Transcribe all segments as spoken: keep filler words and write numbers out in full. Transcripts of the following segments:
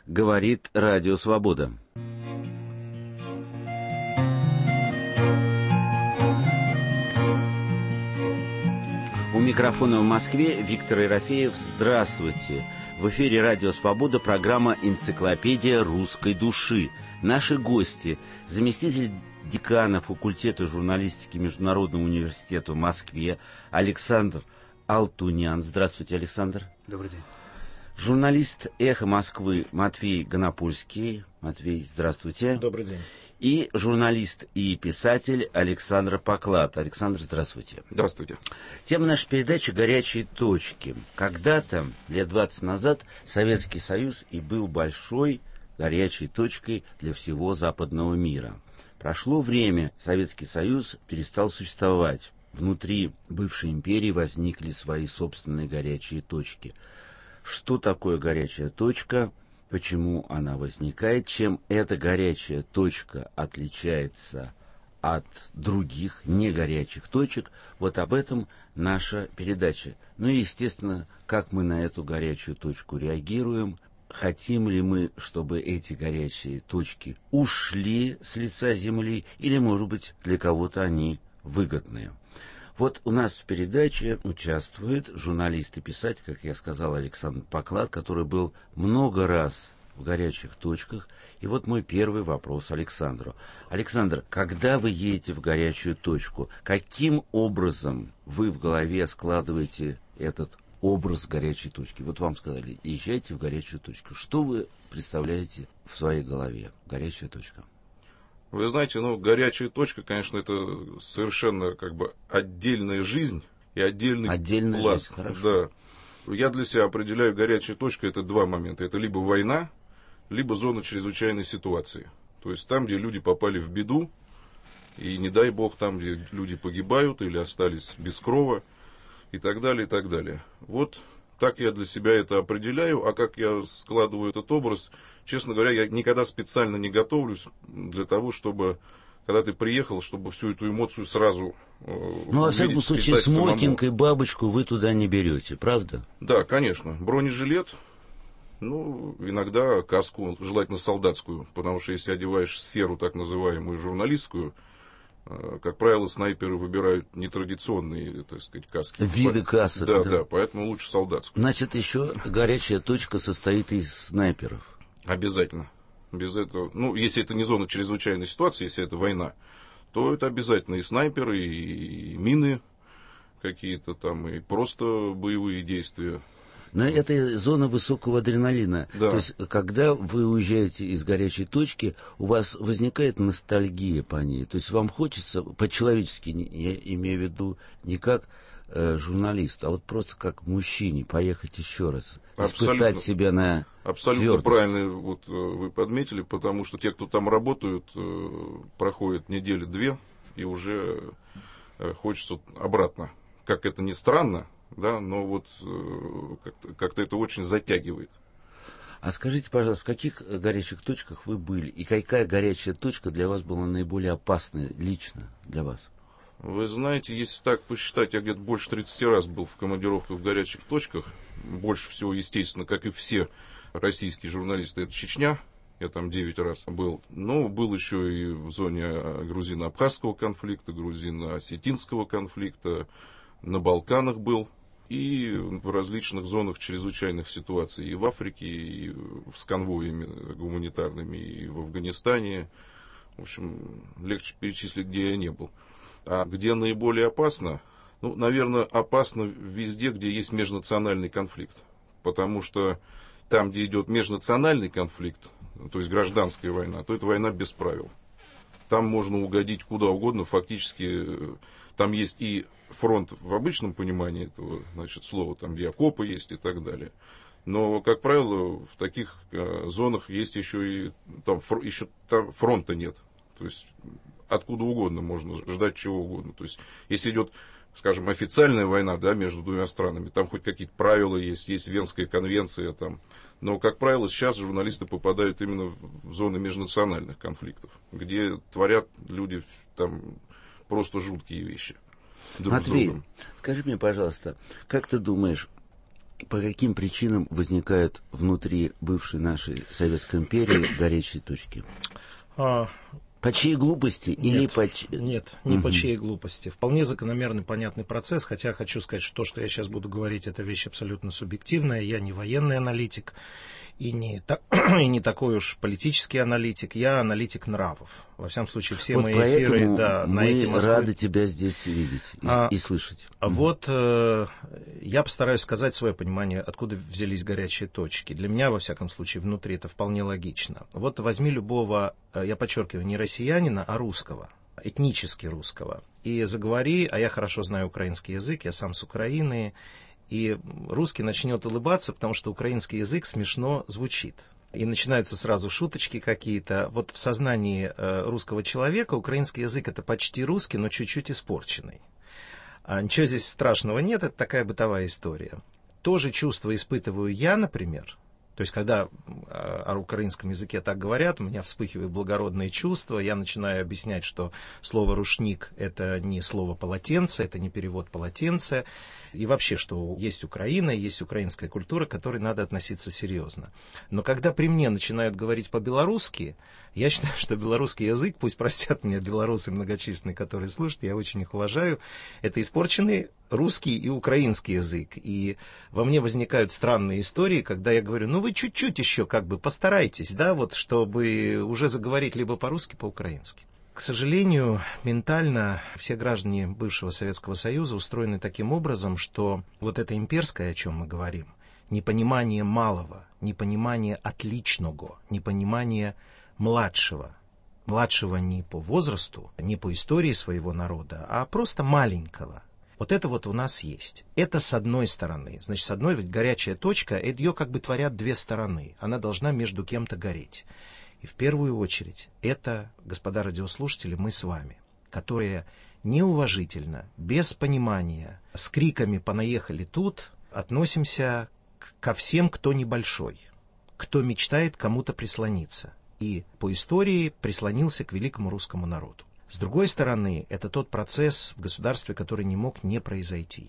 Говорит Радио Свобода. У микрофона в Москве Виктор Ерофеев. Здравствуйте. В эфире Радио Свобода, программа «Энциклопедия русской души». Наши гости – заместитель декана факультета журналистики Международного университета в Москве Александр Алтунян. Здравствуйте, Александр. Добрый день. Журналист «Эхо Москвы» Матвей Гонопольский. Матвей, здравствуйте. Добрый день. И журналист и писатель Александр Поклад. Александр, здравствуйте. Здравствуйте. Тема нашей передачи «Горячие точки». Когда-то, лет двадцать назад, Советский Союз и был большой горячей точкой для всего западного мира. Прошло время, Советский Союз перестал существовать. Внутри бывшей империи возникли свои собственные горячие точки. Что такое горячая точка? Почему она возникает? Чем эта горячая точка отличается от других негорячих точек? Вот об этом наша передача. Ну и, естественно, как мы на эту горячую точку реагируем. Хотим ли мы, чтобы эти горячие точки ушли с лица земли, или, может быть, для кого-то они выгодные? Вот у нас в передаче участвует журналист и писатель, как я сказал, Александр Поклад, который был много раз в горячих точках. И вот мой первый вопрос Александру. Александр, когда вы едете в горячую точку, каким образом вы в голове складываете этот образ горячей точки? Вот вам сказали, езжайте в горячую точку. Что вы представляете в своей голове? Горячая точка. Вы знаете, ну, горячая точка, конечно, это совершенно как бы отдельная жизнь и отдельный Отдельная пласт. жизнь, хорошо. Да. Я для себя определяю горячей точкой, это два момента. Это либо война, либо зона чрезвычайной ситуации. То есть там, где люди попали в беду, и не дай бог, там, где люди погибают или остались без крова, и так далее, и так далее. Вот так я для себя это определяю, а как я складываю этот образ, честно говоря, я никогда специально не готовлюсь для того, чтобы, когда ты приехал, чтобы всю эту эмоцию сразу э, Ну, во всяком случае, смокинг самому. и бабочку вы туда не берете, правда? Да, конечно. Бронежилет, ну, иногда каску, желательно солдатскую, потому что если одеваешь сферу, так называемую, журналистскую, как правило, снайперы выбирают нетрадиционные, так сказать, каски. Виды касок. Да, да, да, поэтому лучше солдатскую. Значит, еще горячая точка состоит из снайперов. Обязательно. Без этого, ну, если это не зона чрезвычайной ситуации, если это война, то это обязательно и снайперы, и мины какие-то там, и просто боевые действия. Но это зона высокого адреналина. Да. То есть, когда вы уезжаете из горячей точки, у вас возникает ностальгия по ней. То есть, вам хочется по-человечески, я имею в виду не как э, журналист, а вот просто как мужчине поехать еще раз. Абсолютно. Испытать себя на Абсолютно твердость. правильно вот, вы подметили, потому что те, кто там работают, проходят недели две, и уже хочется обратно. Как это ни странно, да, но вот как-то, как-то это очень затягивает. А скажите, пожалуйста, в каких горячих точках вы были? И какая горячая точка для вас была наиболее опасной лично для вас? Вы знаете, если так посчитать, я где-то больше тридцати раз был в командировках в горячих точках. Больше всего, естественно, как и все российские журналисты, это Чечня. Я там девять раз был. Но был еще и в зоне грузино-абхазского конфликта, грузино-осетинского конфликта. На Балканах был. И в различных зонах чрезвычайных ситуаций. И в Африке, и с конвоями гуманитарными, и в Афганистане. В общем, легче перечислить, где я не был. А где наиболее опасно? Ну, наверное, опасно везде, где есть межнациональный конфликт. Потому что там, где идет межнациональный конфликт, то есть гражданская война, то это война без правил. Там можно угодить куда угодно. Фактически там есть и фронт в обычном понимании этого, значит, слова, там, где окопы есть и так далее. Но, как правило, в таких э, зонах есть еще и там, фр, еще там фронта нет. То есть откуда угодно можно ждать чего угодно. То есть если идет, скажем, официальная война, да, между двумя странами, там хоть какие-то правила есть, есть Венская конвенция там. Но, как правило, сейчас журналисты попадают именно в зоны межнациональных конфликтов, где творят люди там просто жуткие вещи. Друг Матвей, с другом. Скажи мне, пожалуйста, как ты думаешь, По каким причинам возникают внутри бывшей нашей Советской империи горячие точки? А... По чьей глупости? Нет, или по... нет, не угу. по чьей глупости. Вполне закономерный, понятный процесс, хотя хочу сказать, что то, что я сейчас буду говорить, это вещь абсолютно субъективная. Я не военный аналитик и не, та... и не такой уж политический аналитик, я аналитик нравов. Во всяком случае, все вот мои эфиры... Да, мы на эхе Москвы... рады тебя здесь видеть и, а, и слышать. А угу. Вот э, я постараюсь сказать свое понимание, откуда взялись горячие точки. Для меня, во всяком случае, внутри это вполне логично. Вот возьми любого, я подчеркиваю, не россиянина, а русского, этнически русского, и заговори, а я хорошо знаю украинский язык, я сам с Украины, и русский начнет улыбаться, потому что украинский язык смешно звучит. И начинаются сразу шуточки какие-то. Вот в сознании э, русского человека украинский язык — это почти русский, но чуть-чуть испорченный. А ничего здесь страшного нет, это такая бытовая история. То же чувство испытываю я, например. То есть, когда о украинском языке так говорят, у меня вспыхивают благородные чувства, я начинаю объяснять, что слово «рушник» — это не слово «полотенце», это не перевод «полотенце», и вообще, что есть Украина, есть украинская культура, к которой надо относиться серьезно. Но когда при мне начинают говорить по-белорусски, я считаю, что белорусский язык, пусть простят меня белорусы многочисленные, которые слушают, я очень их уважаю, это испорченный русский и украинский язык. И во мне возникают странные истории, когда я говорю, ну вы чуть-чуть еще как бы постарайтесь, да, вот, чтобы уже заговорить либо по-русски, по-украински. К сожалению, ментально все граждане бывшего Советского Союза устроены таким образом, что вот это имперское, о чем мы говорим, непонимание малого, непонимание отличного, непонимание младшего, младшего не по возрасту, не по истории своего народа, а просто маленького. Вот это вот у нас есть. Это с одной стороны. Значит, с одной, ведь горячая точка, ее как бы творят две стороны. Она должна между кем-то гореть. И в первую очередь это, господа радиослушатели, мы с вами, которые неуважительно, без понимания, с криками «понаехали тут» относимся ко всем, кто небольшой, кто мечтает кому-то прислониться. И по истории прислонился к великому русскому народу. С другой стороны, это тот процесс в государстве, который не мог не произойти.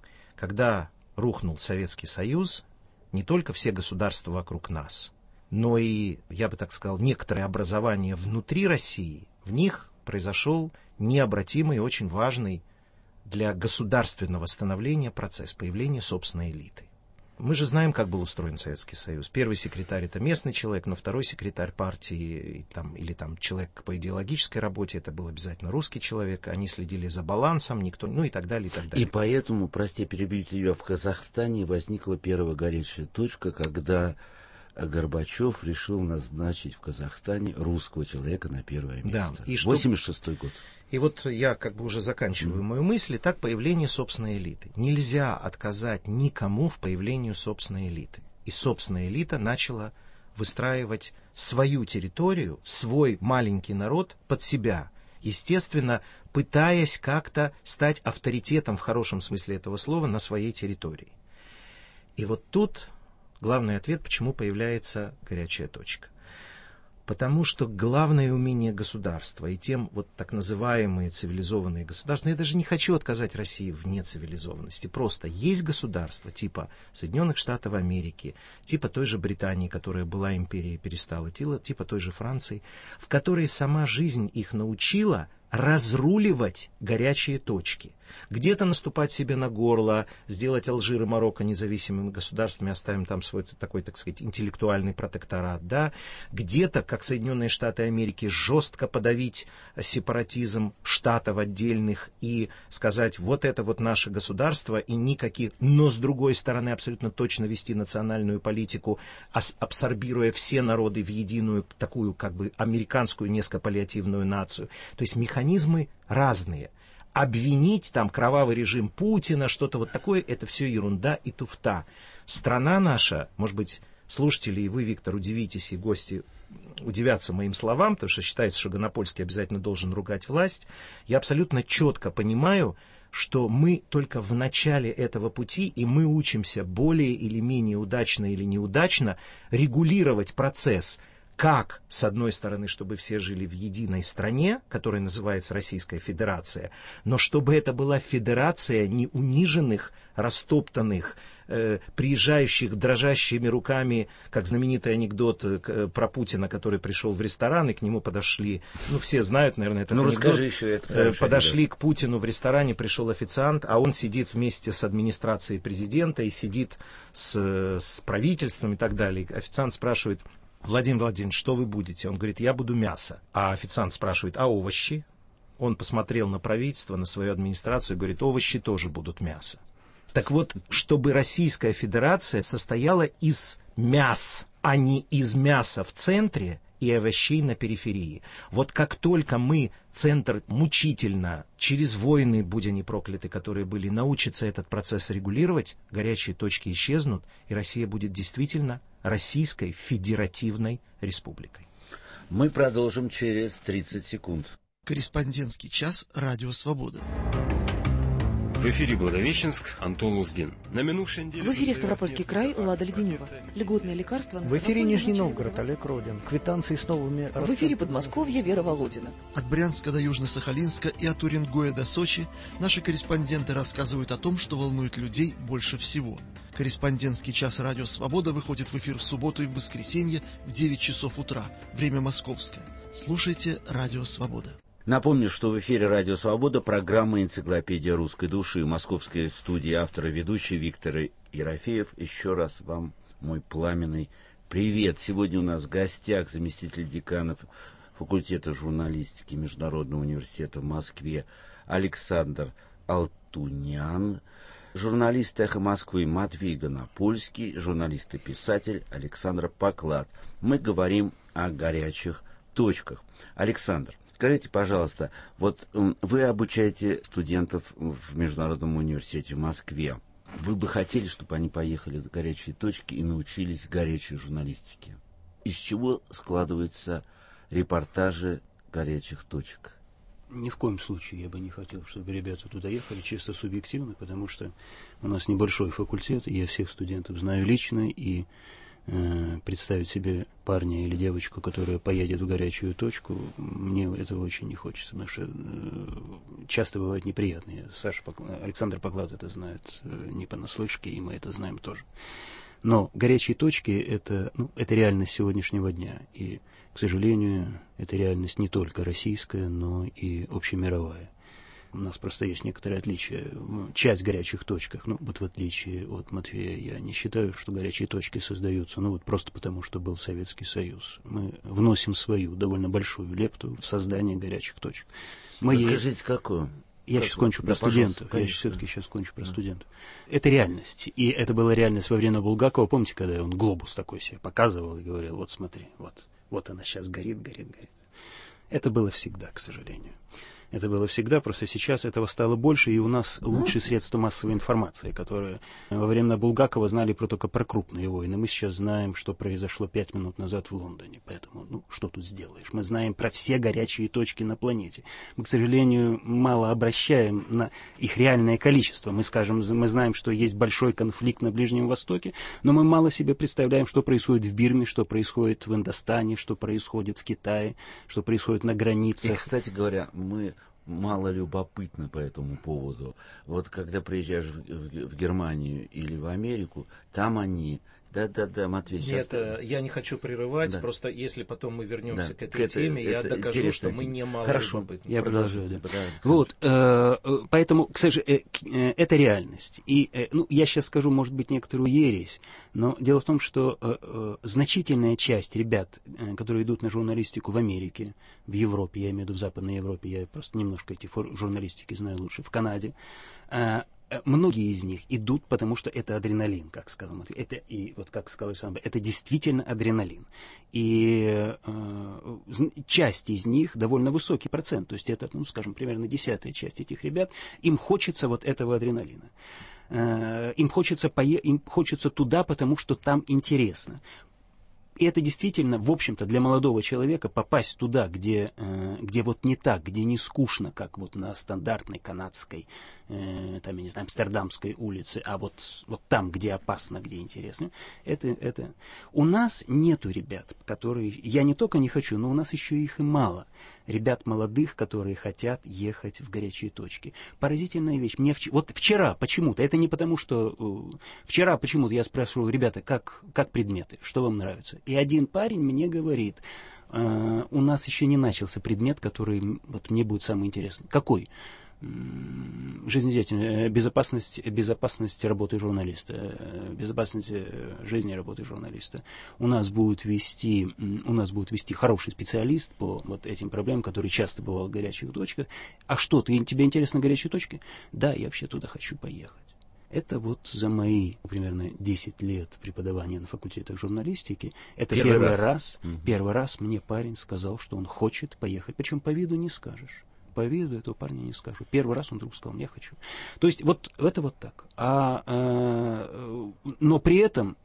Когда рухнул Советский Союз, не только все государства вокруг нас, но и, я бы так сказал, некоторые образования внутри России, в них произошел необратимый и очень важный для государственного становления процесс появления собственной элиты. Мы же знаем, как был устроен Советский Союз. Первый секретарь — это местный человек, но второй секретарь партии там, или там, человек по идеологической работе — это был обязательно русский человек. Они следили за балансом, никто, ну и так далее, и так далее. И поэтому, прости, перебью тебя, в Казахстане возникла первая горячая точка, когда Горбачев решил назначить в Казахстане русского человека на первое место. Да, и что... восемьдесят шестой год. И вот я как бы уже заканчиваю mm. мою мысль. Итак, появление собственной элиты. Нельзя отказать никому в появлении собственной элиты. И собственная элита начала выстраивать свою территорию, свой маленький народ под себя. Естественно, пытаясь как-то стать авторитетом в хорошем смысле этого слова на своей территории. И вот тут главный ответ, почему появляется горячая точка. Потому что главное умение государства и тем вот так называемые цивилизованные государства, я даже не хочу отказать России в нецивилизованности, просто есть государства типа Соединенных Штатов Америки, типа той же Британии, которая была империей, перестала, типа той же Франции, в которой сама жизнь их научила разруливать горячие точки. Где-то наступать себе на горло, сделать Алжир и Марокко независимыми государствами, оставим там свой такой, так сказать, интеллектуальный протекторат, да. Где-то, как Соединенные Штаты Америки, жестко подавить сепаратизм штатов отдельных и сказать, вот это вот наше государство, и никаких, но с другой стороны абсолютно точно вести национальную политику, абсорбируя все народы в единую такую, как бы, американскую низкопаллиативную нацию. То есть механизмы разные. Обвинить там кровавый режим Путина, что-то вот такое, это все ерунда и туфта. Страна наша, может быть, слушатели и вы, Виктор, удивитесь, и гости удивятся моим словам, потому что считается, что Гонопольский обязательно должен ругать власть. Я абсолютно четко понимаю, что мы только в начале этого пути, и мы учимся более или менее удачно или неудачно регулировать процесс как, с одной стороны, чтобы все жили в единой стране, которая называется Российская Федерация, но чтобы это была федерация не униженных, растоптанных, э, приезжающих дрожащими руками, как знаменитый анекдот э, про Путина, который пришел в ресторан, и к нему подошли, ну, все знают, наверное, этот ну, анекдот. расскажи еще это. Э, подошли к Путину в ресторане, пришел официант, а он сидит вместе с администрацией президента и сидит с, с правительством и так далее. Официант спрашивает: Владимир Владимирович, что вы будете? Он говорит: я буду мясо. А официант спрашивает: а овощи? Он посмотрел на правительство, на свою администрацию и говорит: овощи тоже будут мясо. Так вот, чтобы Российская Федерация состояла из мяс, а не из мяса в центре и овощей на периферии. Вот как только мы, центр, мучительно, через войны, будь они прокляты, которые были, научится этот процесс регулировать, горячие точки исчезнут, и Россия будет действительно Российской Федеративной Республикой. Мы продолжим через тридцать секунд. Корреспондентский час «Радио Свобода». В эфире Благовещенск, Антон Луздин. На минувшей неделе... В эфире Ставропольский край, Лада Леденева. Льготные лекарства... В эфире Нижний Новгород, Олег Родин. Квитанции с новыми... В эфире Подмосковье, Вера Володина. От Брянска до Южно-Сахалинска и от Уренгоя до Сочи наши корреспонденты рассказывают о том, что волнует людей больше всего. Корреспондентский час «Радио Свобода» выходит в эфир в субботу и в воскресенье в девять часов утра. Время московское. Слушайте «Радио Свобода». Напомню, что в эфире «Радио Свобода» программа «Энциклопедия русской души». Московской студии автор и ведущий Виктор Ерофеев. Еще раз вам мой пламенный привет. Сегодня у нас в гостях заместитель декана факультета журналистики Международного университета в Москве Александр Алтунян, журналист «Эхо Москвы» Матвей Гонопольский, журналист и писатель Александр Поклад. Мы говорим о горячих точках. Александр, скажите, пожалуйста, вот вы обучаете студентов в Международном университете в Москве. Вы бы хотели, чтобы они поехали в горячие точки и научились горячей журналистике? Из чего складываются репортажи горячих точек? Ни в коем случае я бы не хотел, чтобы ребята туда ехали, чисто субъективно, потому что у нас небольшой факультет, и я всех студентов знаю лично, и э, представить себе парня или девочку, которая поедет в горячую точку, мне этого очень не хочется, потому что э, часто бывает неприятно. Саша Поклад, Александр Поклад это знает э, не понаслышке, и мы это знаем тоже. Но горячие точки это, ну, это реальность сегодняшнего дня, и к сожалению, это реальность не только российская, но и общемировая. У нас просто есть некоторые отличия. Часть горячих точек, ну вот в отличие от Матвея, я не считаю, что горячие точки создаются, ну вот просто потому, что был Советский Союз. Мы вносим свою довольно большую лепту в создание горячих точек. Мы Расскажите, е... какую? Я как сейчас кончу да, про студентов. Я все-таки сейчас кончу про да. студентов. Это реальность. И это была реальность во время Булгакова. Помните, когда он глобус такой себе показывал и говорил: вот смотри, вот. Вот она сейчас горит, горит, горит. Это было всегда, к сожалению. Это было всегда, просто сейчас этого стало больше, и у нас лучшие средства массовой информации, которые во время Булгакова знали про только про крупные войны. Мы сейчас знаем, что произошло пять минут назад в Лондоне, поэтому, ну, что тут сделаешь? Мы знаем про все горячие точки на планете. Мы, к сожалению, мало обращаем на их реальное количество. Мы, скажем, мы знаем, что есть большой конфликт на Ближнем Востоке, но мы мало себе представляем, что происходит в Бирме, что происходит в Индостане, что происходит в Китае, что происходит на границах. И, кстати говоря, мы мало любопытны по этому поводу. Вот когда приезжаешь в, в, в Германию или в Америку, там они... Да-да-да, Матвей, сейчас... Нет, я не хочу прерывать, да. Просто если потом мы вернемся да. к этой это, теме, это, я докажу, что мы не мало Хорошо, любопытны. Я продолжаю. Да. Вот, э, поэтому, к сожалению, э, это реальность. И, э, ну, я сейчас скажу, может быть, некоторую ересь, но дело в том, что э, э, значительная часть ребят, э, которые идут на журналистику в Америке, в Европе, я имею в виду в Западной Европе, я просто немножко эти фор- журналистики знаю лучше, в Канаде, э, многие из них идут, потому что это адреналин, как сказал Матвей. Это, и вот как сказал Александр, это действительно адреналин. И э, часть из них, довольно высокий процент, то есть это, ну, скажем, примерно десятая часть этих ребят, им хочется вот этого адреналина. Э, им, хочется пое- им хочется туда, потому что там интересно. И это действительно, в общем-то, для молодого человека попасть туда, где, э, где вот не так, где не скучно, как вот на стандартной канадской, э, там, я не знаю, амстердамской улице, а вот, вот там, где опасно, где интересно. Это, это... У нас нету ребят, которые... Я не только не хочу, но у нас еще их и мало. Ребят молодых, которые хотят ехать в горячие точки. Поразительная вещь. Мне вч... Вот вчера почему-то, это не потому, что... Вчера почему-то я спрашиваю, ребята, как, как предметы, что вам нравится? И один парень мне говорит, э, у нас еще не начался предмет, который вот, мне будет самый интересный. Какой? Жизнедеятельность, безопасность, безопасность работы журналиста, безопасность жизни работы журналиста. У нас будет вести, у нас будет вести хороший специалист по вот этим проблемам, который часто бывал в горячих точках. А что, ты, тебе интересны горячие точки? Да, я вообще туда хочу поехать. Это вот за мои примерно десять лет преподавания на факультетах журналистики, это первый, первый раз, раз угу. первый раз мне парень сказал, что он хочет поехать. Причем по виду не скажешь. По виду этого парня не скажу. Первый раз он вдруг сказал, я хочу. То есть вот это вот так. А, а, но при этом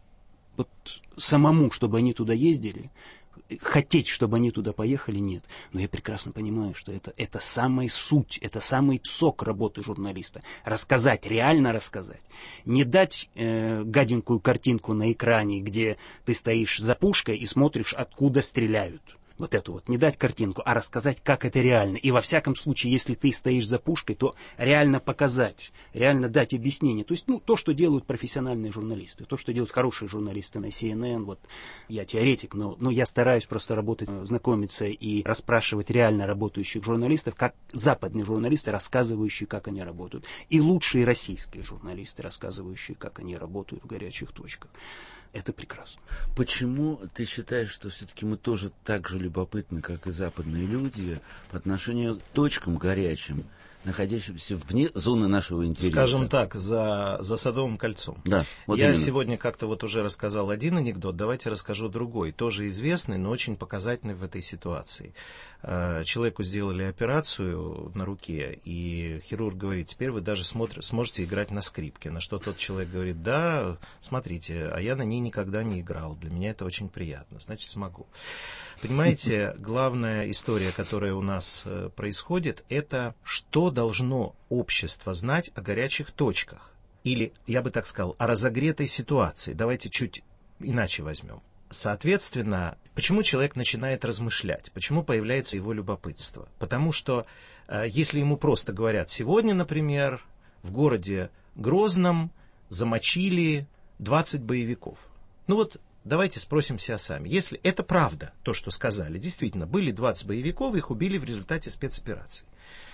вот самому, чтобы они туда ездили, хотеть, чтобы они туда поехали, нет. Но я прекрасно понимаю, что это, это самая суть, это самый сок работы журналиста. Рассказать, реально рассказать. Не дать э, гаденькую картинку на экране, где ты стоишь за пушкой и смотришь, откуда стреляют. Вот эту вот, не дать картинку, а рассказать, как это реально. И во всяком случае, если ты стоишь за пушкой, то реально показать, реально дать объяснение. То есть, ну, то, что делают профессиональные журналисты, то, что делают хорошие журналисты на си эн эн. Вот, я теоретик, но, но я стараюсь просто работать, знакомиться и расспрашивать реально работающих журналистов, как западные журналисты, рассказывающие, как они работают. И лучшие российские журналисты, рассказывающие, как они работают в горячих точках. Это прекрасно. Почему ты считаешь, что все-таки мы тоже так же любопытны, как и западные люди, по отношению к точкам горячим, находящимся вне зоны нашего интереса? Скажем так, за, за Садовым кольцом. Да, вот Я именно. сегодня как-то вот уже рассказал один анекдот, давайте расскажу другой, тоже известный, но очень показательный в этой ситуации. Человеку сделали операцию на руке, и хирург говорит, теперь вы даже смотр- сможете играть на скрипке. На что тот человек говорит, да, смотрите, а я на ней никогда не играл, для меня это очень приятно, значит смогу. Понимаете, главная история, которая у нас происходит, это что должно общество знать о горячих точках. Или, я бы так сказал, о разогретой ситуации. Давайте чуть иначе возьмем. Соответственно, почему человек начинает размышлять? Почему появляется его любопытство? Потому что, если ему просто говорят, сегодня, например, в городе Грозном замочили двадцать боевиков. Ну вот, давайте спросим себя сами. Если это правда, то, что сказали, действительно, были двадцать боевиков, их убили в результате спецоперации.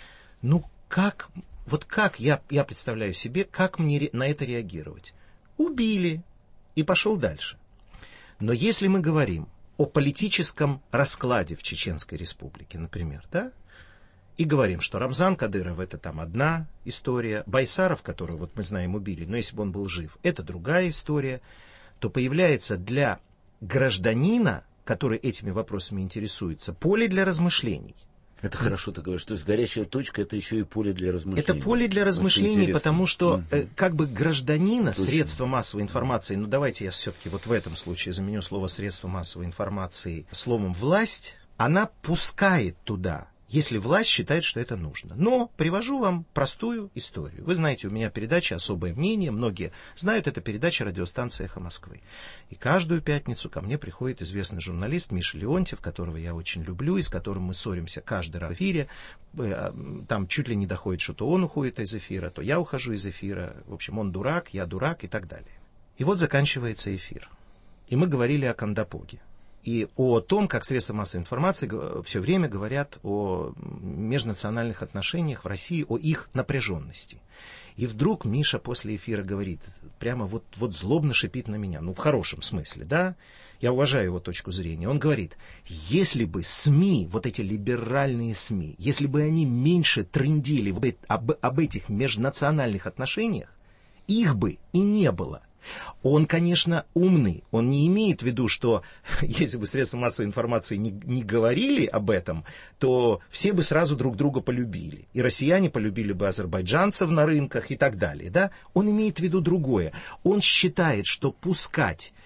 Ну, как, вот как я, я представляю себе, как мне на это реагировать? Убили, и пошел дальше. Но если мы говорим о политическом раскладе в Чеченской Республике, например, да, и говорим, что Рамзан Кадыров это там одна история, Байсаров, которого вот мы знаем убили, но если бы он был жив, это другая история, то появляется для гражданина, который этими вопросами интересуется, поле для размышлений. Это хорошо ты говоришь, то есть горячая точка это еще и поле для размышлений. Это поле для размышлений, потому что э, как бы гражданина, Точно. Средства массовой информации, ну давайте я все-таки вот в этом случае заменю слово средства массовой информации словом власть, она пускает туда, если власть считает, что это нужно. Но привожу вам простую историю. Вы знаете, у меня передача «Особое мнение», многие знают, это передача радиостанции «Эхо Москвы». И каждую пятницу ко мне приходит известный журналист Миша Леонтьев, которого я очень люблю, и с которым мы ссоримся каждый раз в эфире. Там чуть ли не доходит, что то он уходит из эфира, то я ухожу из эфира. В общем, он дурак, я дурак и так далее. И вот заканчивается эфир. И мы говорили о Кандапоге. И о том, как средства массовой информации все время говорят о межнациональных отношениях в России, о их напряженности. И вдруг Миша после эфира говорит, прямо вот, вот злобно шипит на меня, ну в хорошем смысле, да, я уважаю его точку зрения. Он говорит, если бы СМИ, вот эти либеральные СМИ, если бы они меньше трындили об, об этих межнациональных отношениях, их бы и не было. Он, конечно, умный, он не имеет в виду, что если бы средства массовой информации не, не говорили об этом, то все бы сразу друг друга полюбили. И россияне полюбили бы азербайджанцев на рынках и так далее. Да? Он имеет в виду другое. Он считает, что пускать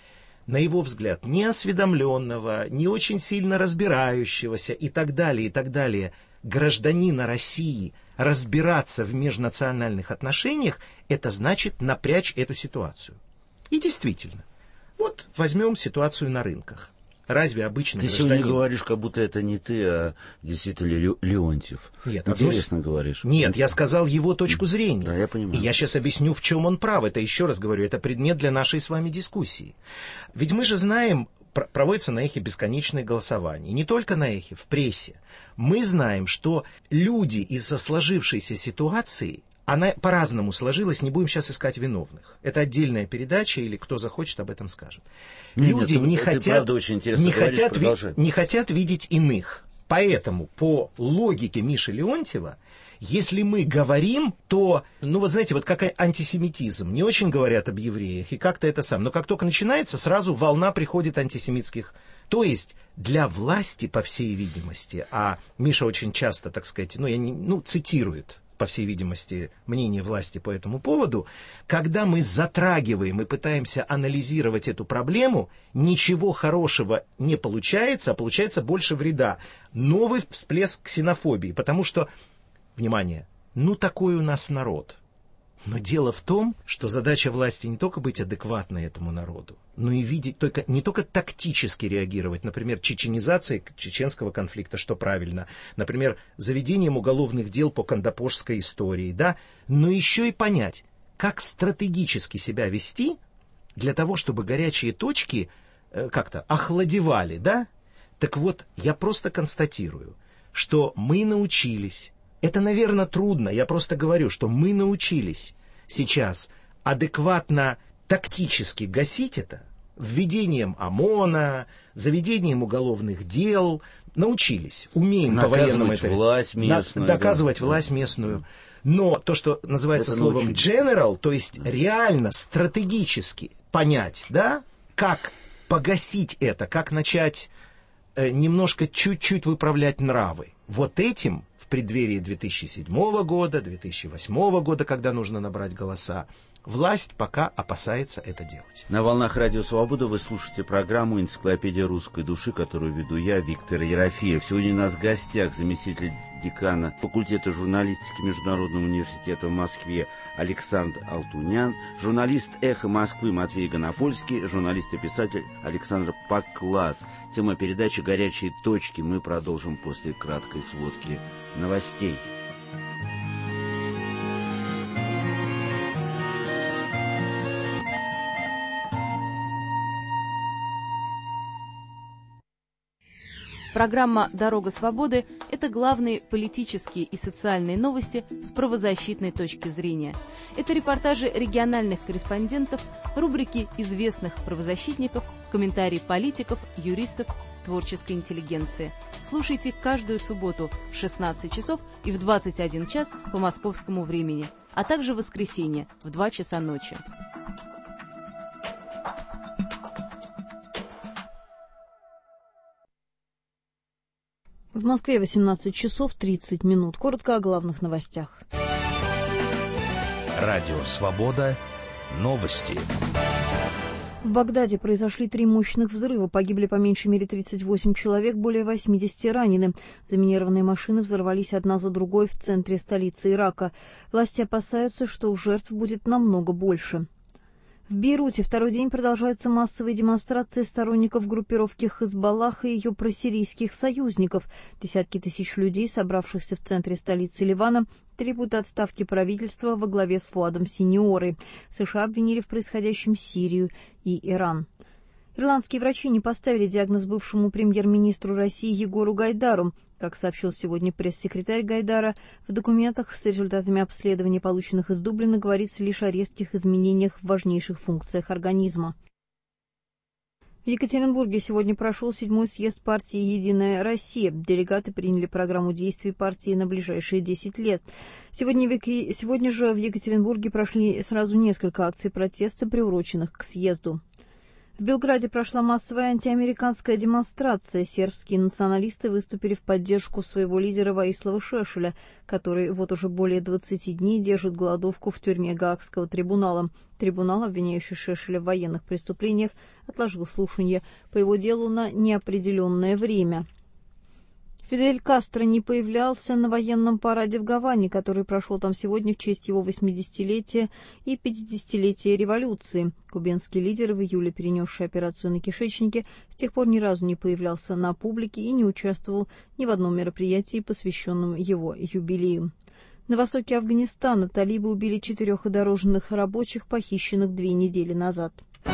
на его взгляд, неосведомленного, не очень сильно разбирающегося и так далее, и так далее, гражданина России разбираться в межнациональных отношениях, это значит напрячь эту ситуацию. И действительно, вот возьмем ситуацию на рынках. Разве обычный ты гражданин... Ты сегодня говоришь, как будто это не ты, а действительно Ле- Леонтьев. Нет, интересно одну... говоришь. Нет, я сказал его точку зрения. Да, я понимаю. И я сейчас объясню, в чем он прав. Это, еще раз говорю, это предмет для нашей с вами дискуссии. Ведь мы же знаем, проводится на эхе бесконечные голосования. И не только на эхе, в прессе. Мы знаем, что люди из-за сложившейся ситуации, она по-разному сложилась, не будем сейчас искать виновных. Это отдельная передача, или кто захочет, об этом скажет. Нет, Люди нет, не, это, хотят, это не, говоришь, хотят, ви, не хотят видеть иных. Поэтому, по логике Миши Леонтьева, если мы говорим, то, ну вот знаете, вот как антисемитизм. Не очень говорят об евреях, и как-то это сам. Но как только начинается, сразу волна приходит антисемитских. То есть для власти, по всей видимости, а Миша очень часто, так сказать, ну, я не, ну цитирует, по всей видимости, мнение власти по этому поводу, когда мы затрагиваем и пытаемся анализировать эту проблему, ничего хорошего не получается, а получается больше вреда. Новый всплеск ксенофобии, потому что, внимание, ну такой у нас народ. Но дело в том, что задача власти не только быть адекватной этому народу, но и видеть только, не только тактически реагировать, например, чеченизацией чеченского конфликта, что правильно, например, заведением уголовных дел по кандапошской истории, да, но еще и понять, как стратегически себя вести для того, чтобы горячие точки э, как-то охладевали, да? Так вот, я просто констатирую, что мы научились. Это, наверное, трудно. Я просто говорю, что мы научились сейчас адекватно, тактически гасить это введением ОМОНа, заведением уголовных дел. Научились. Умеем по-военному это. Власть местную, доказывать да. власть местную. Но то, что называется это словом научились. general, то есть да. реально, стратегически понять, да, как погасить это, как начать э, немножко чуть-чуть выправлять нравы. Вот этим в преддверии две тысячи седьмого года, две тысячи восьмого года, когда нужно набрать голоса, власть пока опасается это делать. На волнах Радио Свобода вы слушаете программу «Энциклопедия русской души», которую веду я, Виктор Ерофеев. Сегодня у нас в гостях заместитель декана факультета журналистики Международного университета в Москве Александр Алтунян, журналист «Эхо Москвы» Матвей Гонопольский, журналист и писатель Александр Поклад. Тема передачи «Горячие точки» мы продолжим после краткой сводки новостей. Программа «Дорога свободы» — это главные политические и социальные новости с правозащитной точки зрения. Это репортажи региональных корреспондентов, рубрики известных правозащитников, комментарии политиков, юристов, творческой интеллигенции. Слушайте каждую субботу в шестнадцать часов и в двадцать один час по московскому времени, а также в воскресенье в два часа ночи. В Москве восемнадцать часов тридцать минут. Коротко о главных новостях. Радио «Свобода». Новости. В Багдаде произошли три мощных взрыва. Погибли по меньшей мере тридцать восемь человек, более восемьдесят ранены. Заминированные машины взорвались одна за другой в центре столицы Ирака. Власти опасаются, что жертв будет намного больше. В Бейруте второй день продолжаются массовые демонстрации сторонников группировки Хизбаллах и ее просирийских союзников. Десятки тысяч людей, собравшихся в центре столицы Ливана, требуют отставки правительства во главе с Фуадом Синьорой. США обвинили в происходящем Сирию и Иран. Ирландские врачи не поставили диагноз бывшему премьер-министру России Егору Гайдару. Как сообщил сегодня пресс-секретарь Гайдара, в документах с результатами обследования, полученных из Дублина, говорится лишь о резких изменениях в важнейших функциях организма. В Екатеринбурге сегодня прошел седьмой съезд партии «Единая Россия». Делегаты приняли программу действий партии на ближайшие десять лет. Сегодня, сегодня же в Екатеринбурге прошли сразу несколько акций протеста, приуроченных к съезду. В Белграде прошла массовая антиамериканская демонстрация. Сербские националисты выступили в поддержку своего лидера Воислава Шешеля, который вот уже более двадцати дней держит голодовку в тюрьме Гаагского трибунала. Трибунал, обвиняющий Шешеля в военных преступлениях, отложил слушание по его делу на неопределенное время. Фидель Кастро не появлялся на военном параде в Гаване, который прошел там сегодня в честь его восьмидесятилетия и пятидесятилетия революции. Кубинский лидер, в июле перенесший операцию на кишечнике, с тех пор ни разу не появлялся на публике и не участвовал ни в одном мероприятии, посвященном его юбилею. На востоке Афганистана талибы убили четырех одороженных рабочих, похищенных две недели назад.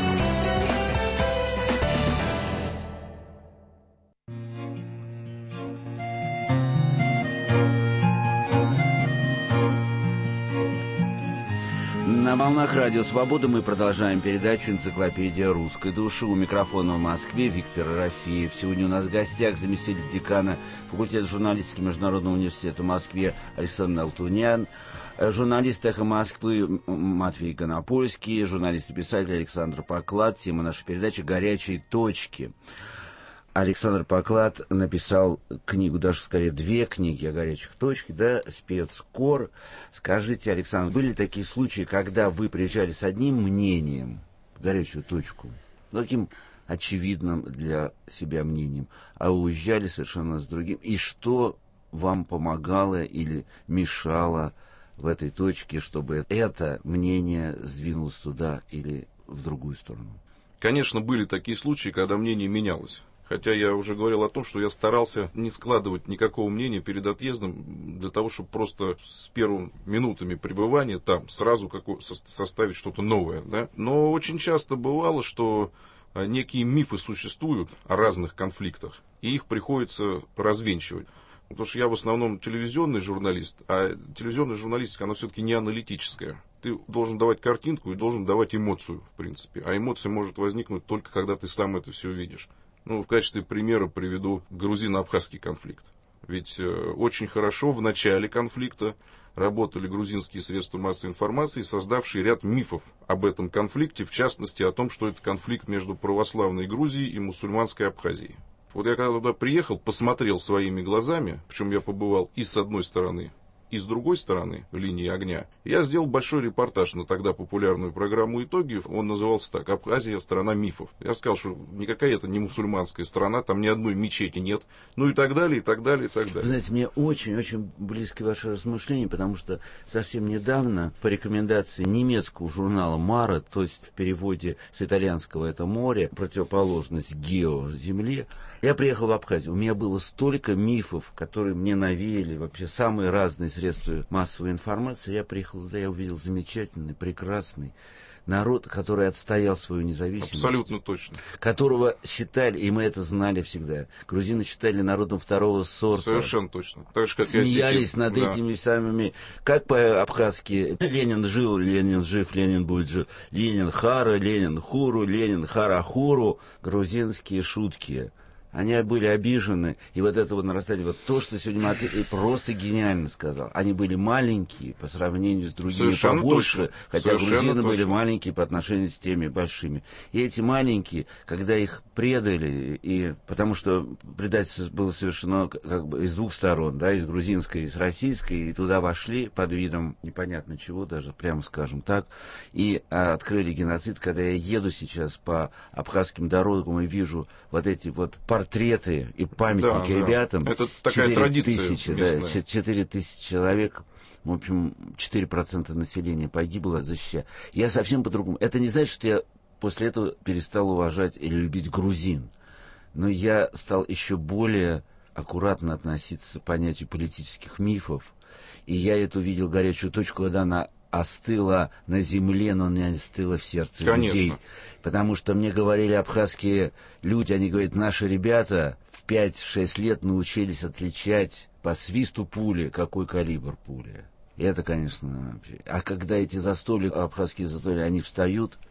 На волнах Радио Свобода мы продолжаем передачу «Энциклопедия русской души». У микрофона в Москве Виктор Рафиев. Сегодня у нас в гостях заместитель декана факультета журналистики Международного университета в Москве Александр Алтунян, журналист «Эхо Москвы» Матвей Конопольский, журналист и писатель Александр Поклад. Тема нашей передачи «Горячие точки». Александр Поклад написал книгу, даже скорее две книги о горячих точках, да, «Спецкор». Скажите, Александр, были такие случаи, когда вы приезжали с одним мнением в горячую точку, таким очевидным для себя мнением, а уезжали совершенно с другим? И что вам помогало или мешало в этой точке, чтобы это мнение сдвинулось туда или в другую сторону? Конечно, были такие случаи, когда мнение менялось. Хотя я уже говорил о том, что я старался не складывать никакого мнения перед отъездом, для того, чтобы просто с первыми минутами пребывания там сразу какое, составить что-то новое. Да? Но очень часто бывало, что некие мифы существуют о разных конфликтах, и их приходится развенчивать. Потому что я в основном телевизионный журналист, а телевизионная журналистика, она все-таки не аналитическая. Ты должен давать картинку и должен давать эмоцию, в принципе. А эмоция может возникнуть только когда ты сам это все видишь. Ну, в качестве примера приведу грузино-абхазский конфликт. Ведь э, очень хорошо в начале конфликта работали грузинские средства массовой информации, создавшие ряд мифов об этом конфликте, в частности, о том, что это конфликт между православной Грузией и мусульманской Абхазией. Вот я когда туда приехал, посмотрел своими глазами, причем я побывал и с одной стороны, и с другой стороны линии огня, я сделал большой репортаж на тогда популярную программу «Итоги». Он назывался так: «Абхазия – страна мифов». Я сказал, что никакая это не мусульманская страна, там ни одной мечети нет, ну и так далее, и так далее, и так далее. Знаете, мне очень-очень близки ваши размышления, потому что совсем недавно по рекомендации немецкого журнала «Мара», то есть в переводе с итальянского это море, противоположность гео земле, я приехал в Абхазию. У меня было столько мифов, которые мне навеяли вообще самые разные средства массовой информации. Я приехал туда, я увидел замечательный, прекрасный народ, который отстоял свою независимость. Абсолютно точно. Которого считали, и мы это знали всегда, грузины считали народом второго сорта. Совершенно точно. Так же, как смеялись над да. этими самыми, как по-абхазски: Ленин жил, Ленин жив, Ленин будет жив. Ленин хара, Ленин хуру, Ленин хара-хуру. Грузинские шутки. Они были обижены, и вот это вот нарастание, вот то, что сегодня Матвей просто гениально сказал. Они были маленькие по сравнению с другими, совершенно побольше, точно. Хотя совершенно грузины точно. Были маленькие по отношению с теми большими. И эти маленькие, когда их предали, и потому что предательство было совершено как бы из двух сторон, да, из грузинской, и с российской, и туда вошли под видом непонятно чего, даже прямо скажем так, и а, открыли геноцид. Когда я еду сейчас по абхазским дорогам и вижу вот эти вот портреты и памятники да, ребятам. Да. Это такая традиция тысячи, да, четыре тысячи человек, в общем, четыре процента населения погибло, защищая. Я совсем по-другому. Это не значит, что я после этого перестал уважать или любить грузин. Но я стал еще более аккуратно относиться к понятию политических мифов. И я эту видел горячую точку, когда она остыла на земле, но не остыла в сердце Конечно. людей. Потому что мне говорили абхазские люди, они говорят, наши ребята в пять-шесть лет научились отличать по свисту пули, какой калибр пули. И это, конечно, вообще. А когда эти застолья, абхазские застолья, они встают,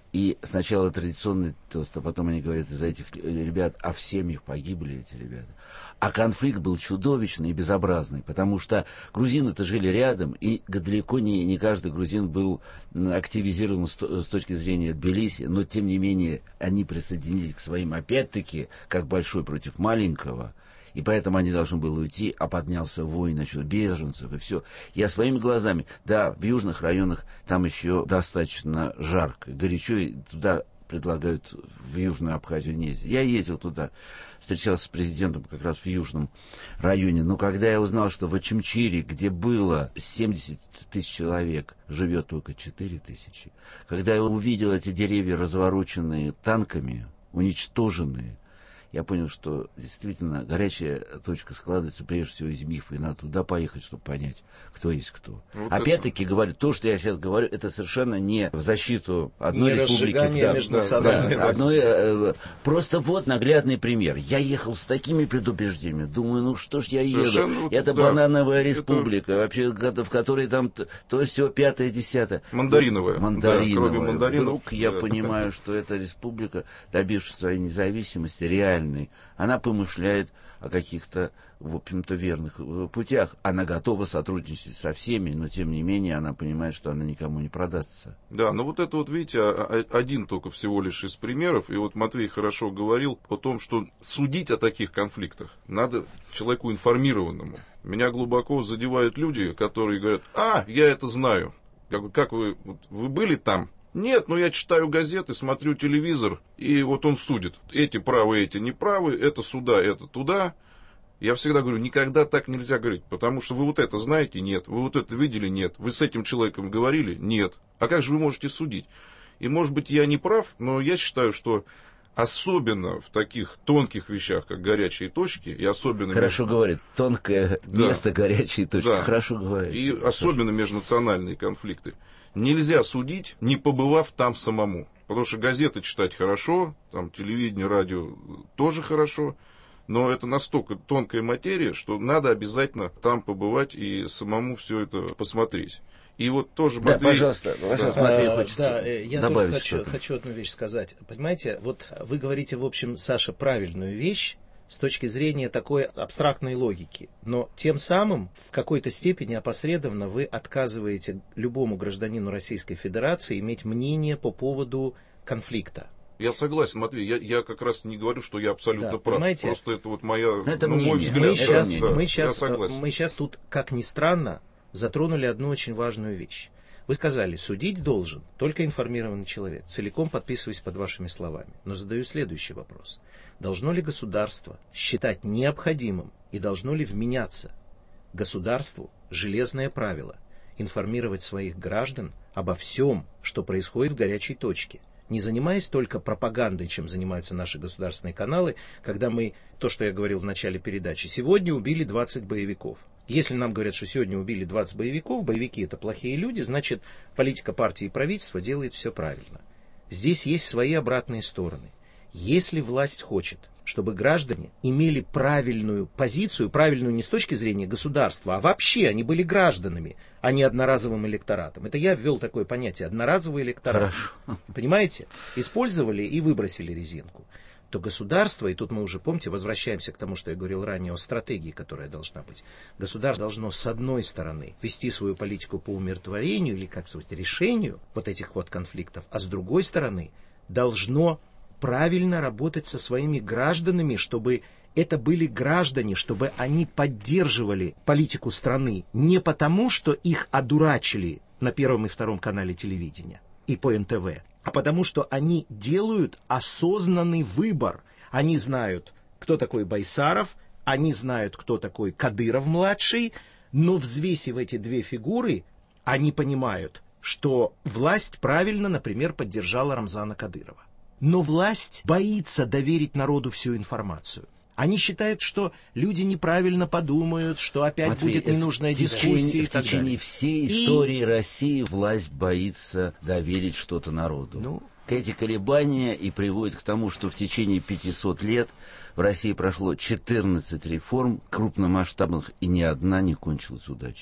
И сначала традиционный тост, а потом они говорят из-за этих ребят, а в семьях погибли эти ребята. А конфликт был чудовищный и безобразный, потому что грузины-то жили рядом, и далеко не, не каждый грузин был активизирован с, с точки зрения Тбилиси, но тем не менее они присоединились к своим, опять-таки, как большой против маленького. И поэтому они должны были уйти, а поднялся вой насчет беженцев и все. Я своими глазами, да, в южных районах там еще достаточно жарко, горячо, и туда предлагают в Южную Абхазию не ездить. Я ездил туда, встречался с президентом как раз в южном районе, но когда я узнал, что в Очимчире, где было семьдесят тысяч человек, живет только четыре тысячи, когда я увидел эти деревья, развороченные танками, уничтоженные, я понял, что действительно горячая точка складывается прежде всего из мифа, и надо туда поехать, чтобы понять, кто есть кто. Вот опять-таки это... говорю, то, что я сейчас говорю, это совершенно не в защиту одной не республики. Да, межнациональной да, одной, э, просто вот наглядный пример. Я ехал с такими предубеждениями, думаю, ну что ж я совершенно еду? Вот, это да, банановая республика, это... вообще, в которой там то, то все пятое, десятое. Мандариновая. Мандариновая. Да, мандаринов, Вдруг я да. понимаю, что эта республика, добившись своей независимости, реально она помышляет о каких-то, в общем-то, верных путях. Она готова сотрудничать со всеми, но, тем не менее, она понимает, что она никому не продастся. Да, но вот это вот, видите, один только всего лишь из примеров. И вот Матвей хорошо говорил о том, что судить о таких конфликтах надо человеку информированному. Меня глубоко задевают люди, которые говорят, а, я это знаю. Я говорю, как вы, вы были там? Нет, ну я читаю газеты, смотрю телевизор, и вот он судит. Эти правы, эти неправы, это сюда, это туда. Я всегда говорю, никогда так нельзя говорить, потому что вы вот это знаете? Нет. Вы вот это видели? Нет. Вы с этим человеком говорили? Нет. А как же вы можете судить? И, может быть, я не прав, но я считаю, что особенно в таких тонких вещах, как горячие точки, и особенно... Хорошо между... говорит, тонкое да. место горячие точки. Да. Хорошо говорит. И особенно межнациональные конфликты. Нельзя судить, не побывав там самому. Потому что газеты читать хорошо, там телевидение, радио тоже хорошо, но это настолько тонкая материя, что надо обязательно там побывать и самому все это посмотреть. И вот тоже да, Матвей... пожалуйста, пожалуйста, да. Матвей а, хочет да, я добавить хочу, что-то. хочу одну вещь сказать. Понимаете, вот вы говорите, в общем, Саша, правильную вещь с точки зрения такой абстрактной логики. Но тем самым, в какой-то степени опосредованно, вы отказываете любому гражданину Российской Федерации иметь мнение по поводу конфликта. Я согласен, Матвей, я, я как раз не говорю, что я абсолютно да, прав. понимаете? Просто это вот моя, это ну, мнение. мой взгляд. Мы сейчас, да, мы, да, сейчас, мы сейчас тут, как ни странно, затронули одну очень важную вещь. Вы сказали, судить должен только информированный человек. Целиком подписываюсь под вашими словами. Но задаю следующий вопрос. Должно ли государство считать необходимым и должно ли вменяться государству железное правило информировать своих граждан обо всем, что происходит в горячей точке? Не занимаясь только пропагандой, чем занимаются наши государственные каналы, когда мы, то, что я говорил в начале передачи, сегодня убили двадцать боевиков. Если нам говорят, что сегодня убили двадцать боевиков, боевики это плохие люди, значит, политика партии и правительства делает все правильно. Здесь есть свои обратные стороны. Если власть хочет, чтобы граждане имели правильную позицию, правильную не с точки зрения государства, а вообще они были гражданами, а не одноразовым электоратом. Это я ввел такое понятие, одноразовый электорат. Хорошо. Понимаете? Использовали и выбросили резинку. То государство, и тут мы уже, помните, возвращаемся к тому, что я говорил ранее о стратегии, которая должна быть. Государство должно, с одной стороны, вести свою политику по умиротворению или, как сказать, решению вот этих вот конфликтов, а с другой стороны, должно правильно работать со своими гражданами, чтобы это были граждане, чтобы они поддерживали политику страны не потому, что их одурачили на Первом и Втором канале телевидения и по эн тэ вэ, а потому что они делают осознанный выбор. Они знают, кто такой Байсаров, они знают, кто такой Кадыров-младший, но взвесив эти две фигуры, они понимают, что власть правильно, например, поддержала Рамзана Кадырова. Но власть боится доверить народу всю информацию. Они считают, что люди неправильно подумают, что опять Матвей, будет ненужная дискуссия и так далее. В течение всей истории и... России власть боится доверить что-то народу. Ну, эти колебания и приводят к тому, что в течение пятисот лет в России прошло четырнадцать реформ крупномасштабных, и ни одна не кончилась удачей.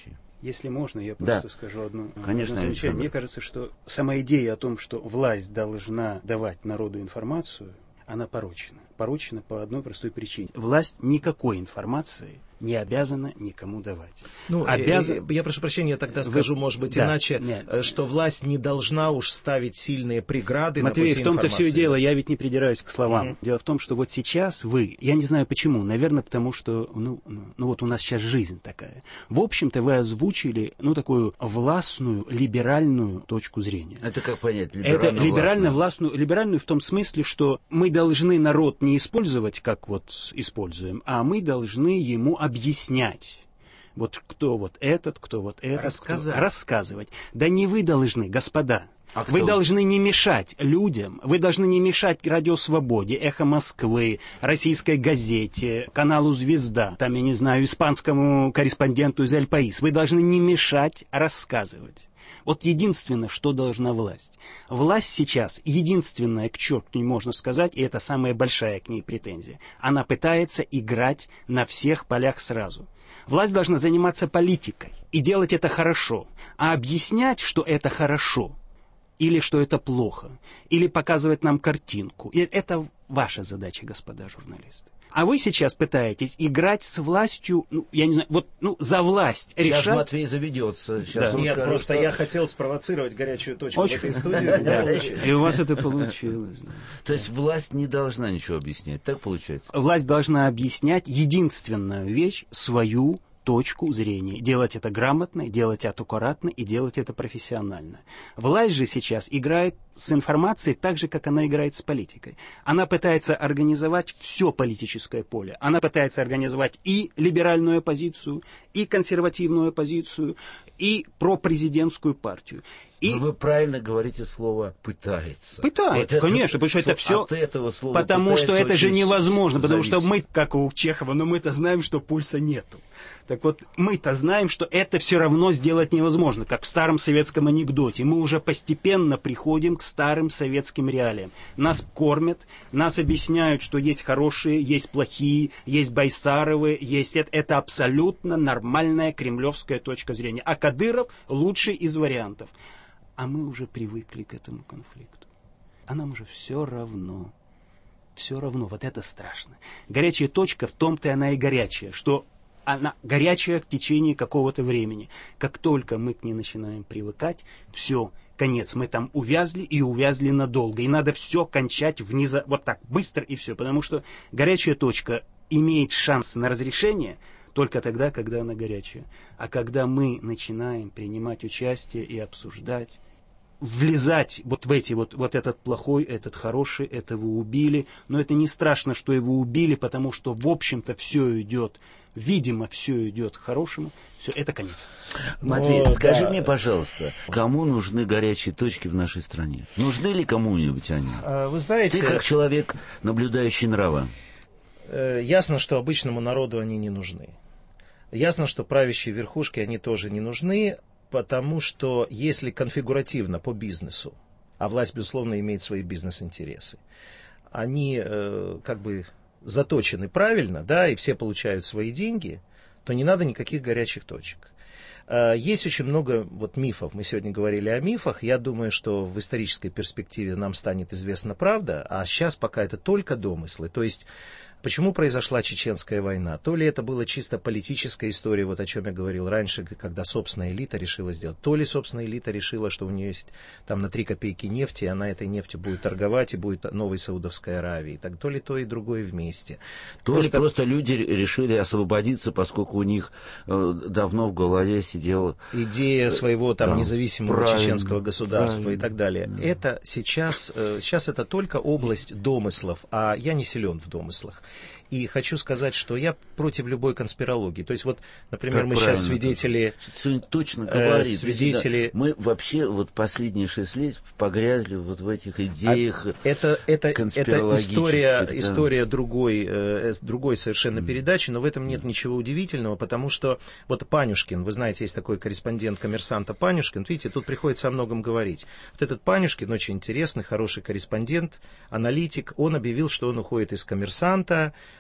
Если можно, я просто да. скажу одну, Конечно, одно замечание. Мне кажется, что сама идея о том, что власть должна давать народу информацию, она порочна. Порочна по одной простой причине. Власть никакой информации не обязана никому давать. Ну, Обязан... я, я прошу прощения, я тогда скажу, Вы... может быть, да. иначе, Нет. что власть не должна уж ставить сильные преграды Матвей, на пути в том-то информации. все и дело, я ведь не придираюсь к словам. Mm-hmm. Дело в том, что вот сейчас вы, я не знаю почему, наверное, потому что, ну, ну вот у нас сейчас жизнь такая. В общем-то, вы озвучили, ну, такую властную, либеральную точку зрения. Это как понять? Это либерально-властную, либеральную в том смысле, что мы должны народ не использовать, как вот используем, а мы должны ему объяснять. Вот кто вот этот, кто вот этот. Рассказать. Кто, рассказывать. Да не вы должны, господа. А вы кто? должны не мешать людям, вы должны не мешать Радио Свободе, Эхо Москвы, Российской газете, каналу «Звезда», там, я не знаю, испанскому корреспонденту из «Эль Паис». Вы должны не мешать рассказывать. Вот единственное, что должна власть. Власть сейчас, единственное, к черту не можно сказать, и это самая большая к ней претензия, она пытается играть на всех полях сразу. Власть должна заниматься политикой и делать это хорошо, а объяснять, что это хорошо, или что это плохо, или показывать нам картинку. И это ваша задача, господа журналисты. А вы сейчас пытаетесь играть с властью, ну, я не знаю, вот, ну, за власть решать. Сейчас Матвей заведется. Сейчас да. Нет, скажет, просто что... я хотел спровоцировать горячую точку Очень... в этой студии. И у вас это получилось. То есть власть не должна ничего объяснять, так получается? Власть должна объяснять единственную вещь, свою точку зрения. Делать это грамотно, делать это аккуратно и делать это профессионально. Власть же сейчас играет с информацией так же, как она играет с политикой. Она пытается организовать все политическое поле. Она пытается организовать и либеральную оппозицию, и консервативную оппозицию, и пропрезидентскую партию. И... Но вы правильно говорите слово «пытается». Пытается, вот конечно, потому что это все... От этого слова потому что это же невозможно, потому зависит. что мы, как у Чехова, но мы-то знаем, что пульса нету. Так вот, мы-то знаем, что это все равно сделать невозможно, как в старом советском анекдоте. Мы уже постепенно приходим к старым советским реалиям. Нас кормят, нас объясняют, что есть хорошие, есть плохие, есть Байсаровы, есть это. Это абсолютно нормальная кремлевская точка зрения. А Кадыров лучший из вариантов. А мы уже привыкли к этому конфликту. А нам уже все равно. Все равно. Вот это страшно. Горячая точка, в том-то и она и горячая, что она горячая в течение какого-то времени. Как только мы к ней начинаем привыкать, все, конец. Мы там увязли и увязли надолго. И надо все кончать внизу, вот так, быстро и все. Потому что горячая точка имеет шанс на разрешение только тогда, когда она горячая. А когда мы начинаем принимать участие и обсуждать, влезать вот в эти, вот, вот этот плохой, этот хороший, этого убили. Но это не страшно, что его убили, потому что, в общем-то, все идет, видимо, все идет к хорошему. Все, это конец. Матвей, Но, скажи да. мне, пожалуйста, кому нужны горячие точки в нашей стране? Нужны ли кому-нибудь они? А, вы знаете... Ты как человек, наблюдающий нравы. Э, ясно, что обычному народу они не нужны. Ясно, что правящие верхушки, они тоже не нужны, потому что если конфигуративно по бизнесу, а власть, безусловно, имеет свои бизнес-интересы, они э, как бы заточены правильно, да, и все получают свои деньги, то не надо никаких горячих точек. Э, есть очень много вот мифов, мы сегодня говорили о мифах, я думаю, что в исторической перспективе нам станет известна правда, а сейчас пока это только домыслы, то есть... Почему произошла Чеченская война? То ли это была чисто политическая история, вот о чем я говорил раньше, когда собственная элита решила сделать. То ли собственная элита решила, что у нее есть там на три копейки нефти, и она этой нефтью будет торговать, и будет новой Саудовской Аравии. Так, то ли то и другое вместе. То, то ли это... просто люди решили освободиться, поскольку у них э, давно в голове сидела... идея своего там да, независимого чеченского государства правильно. И так далее. Да. Это сейчас, э, сейчас это только область домыслов, а я не силен в домыслах. И хочу сказать, что я против любой конспирологии. То есть вот, например, как мы сейчас свидетели... Точно говорит. Э, свидетели... Мы вообще вот последние шесть лет погрязли вот в этих идеях а это, это, это история, да. история другой, э, другой совершенно mm. передачи, но в этом нет ничего удивительного, потому что вот Панюшкин, вы знаете, есть такой корреспондент «Коммерсанта» Панюшкин, видите, тут приходится о многом говорить. Вот этот Панюшкин очень интересный, хороший корреспондент, аналитик, он объявил, что он уходит из «Коммерсанта»,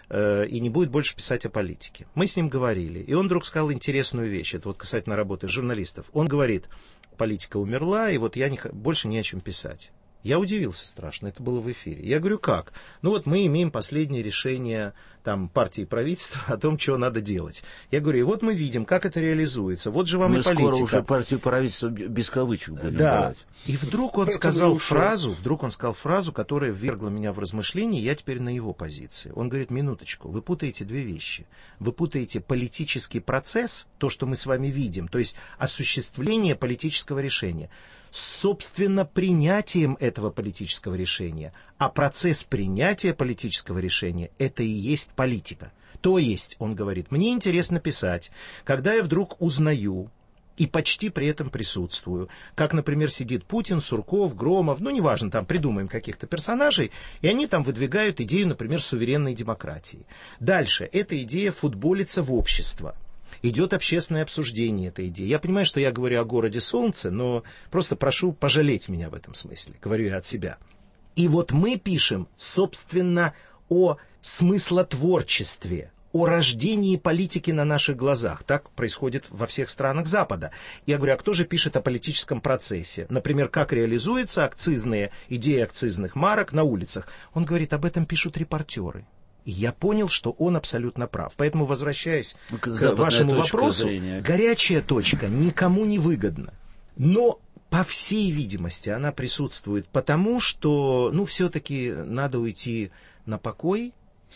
э, и не будет больше писать о политике. Мы с ним говорили, и он вдруг сказал интересную вещь, это вот касательно работы журналистов. Он говорит, политика умерла, и вот я не, больше не о чем писать. Я удивился страшно, это было в эфире. Я говорю, как? Ну вот мы имеем последнее решение там, партии и правительства о том, что надо делать. Я говорю, и вот мы видим, как это реализуется. Вот же вам мы и политика. Мы скоро уже партию и правительства без кавычек будем да. брать. И вдруг он сказал фразу, вдруг он сказал фразу, которая ввергла меня в размышления, я теперь на его позиции. Он говорит, минуточку, вы путаете две вещи. Вы путаете политический процесс, то, что мы с вами видим, то есть осуществление политического решения, с, собственно, принятием этого политического решения. А процесс принятия политического решения – это и есть политика. То есть, он говорит, мне интересно писать, когда я вдруг узнаю и почти при этом присутствую, как, например, сидит Путин, Сурков, Громов, ну, неважно, там придумаем каких-то персонажей, и они там выдвигают идею, например, суверенной демократии. Дальше, эта идея футболится в общество. Идет общественное обсуждение этой идеи. Я понимаю, что я говорю о городе Солнце, но просто прошу пожалеть меня в этом смысле. Говорю я от себя. И вот мы пишем, собственно, о смыслотворчестве, о рождении политики на наших глазах. Так происходит во всех странах Запада. Я говорю, а кто же пишет о политическом процессе? Например, как реализуются акцизные идеи акцизных марок на улицах? Он говорит, об этом пишут репортеры. И я понял, что он абсолютно прав. Поэтому, возвращаясь ну, к вашему вопросу, зрения. Горячая точка никому не выгодна. Но, по всей видимости, она присутствует потому, что, ну, все-таки надо уйти на покой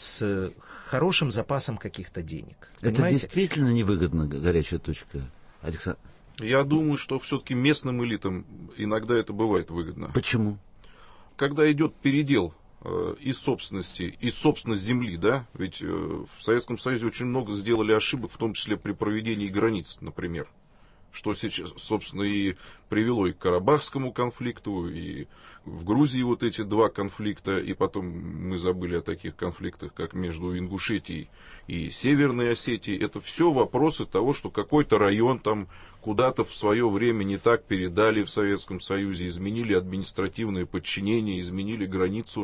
с хорошим запасом каких-то денег. Это понимаете? Действительно невыгодно, горячая точка, Александр? Я думаю, что все-таки местным элитам иногда это бывает выгодно. Почему? Когда идет передел и собственности, и собственность земли, да, ведь в Советском Союзе очень много сделали ошибок, в том числе при проведении границ, например, что сейчас, собственно, и привело и к Карабахскому конфликту, и в Грузии вот эти два конфликта, и потом мы забыли о таких конфликтах, как между Ингушетией и Северной Осетией. Это все вопросы того, что какой-то район там куда-то в свое время не так передали в Советском Союзе, изменили административное подчинение, изменили границу.